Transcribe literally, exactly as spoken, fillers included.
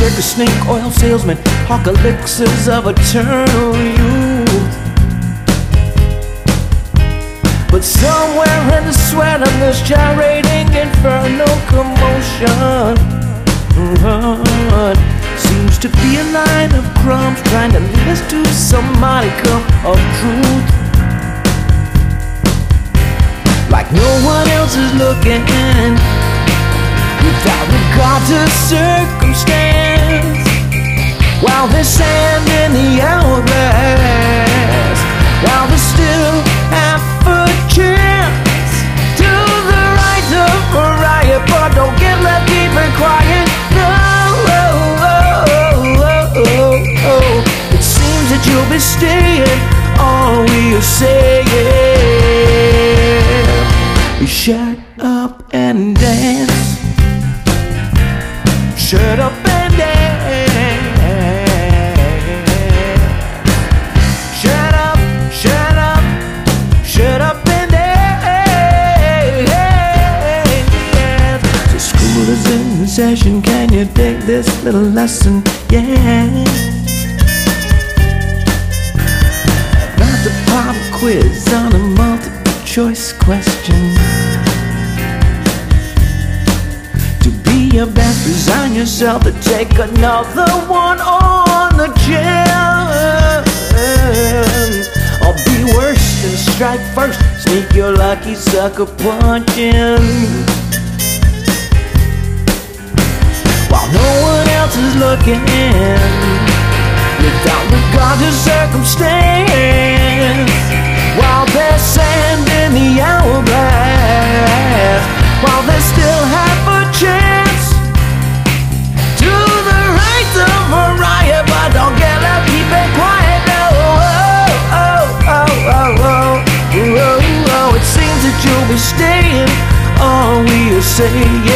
circus snake oil salesman, hawk elixirs of eternal youth. But somewhere in the sweat of this gyrating infernal commotion, mm-hmm, seems to be a line of crumbs trying to lead us to some modicum of truth. Like no one else is looking, without regard to circumstance, while there's sand in the hourglass, while there's still half a chance to the right of Mariah, but don't get left deep and quiet. No, it seems that you'll be staying. All we are saying is shut up and dance. Shut up and dance. Shut up, shut up, shut up and dance. So school is in session, can you take this little lesson? Yeah. About to pop a quiz on a multiple choice question. Your best, resign yourself to take another one on the chin, or be worse than strike first, sneak your lucky sucker punch in. While no one else is looking, without regard to circumstance, while there's sand in the hourglass, while there's still half a chance to the right of Mariah, but don't get up, keep it quiet. No, oh, oh, oh, oh, oh, oh, oh. It seems that you'll be staying. All we are saying